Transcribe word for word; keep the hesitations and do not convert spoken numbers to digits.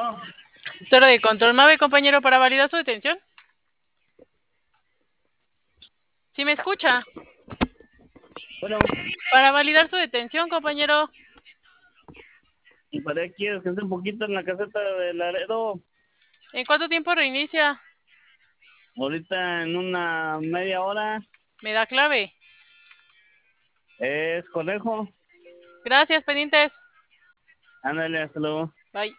Torre de control MAVE, compañero, para validar su detención. ¿Sí me escucha? Bueno, Para validar su detención, compañero. ¿y para qué quieres que esté un poquito en la caseta de Laredo? ¿En cuánto tiempo reinicia? Ahorita en una media hora. ¿Me da clave? Es conejo. Gracias, pendientes. Ándale, hasta luego.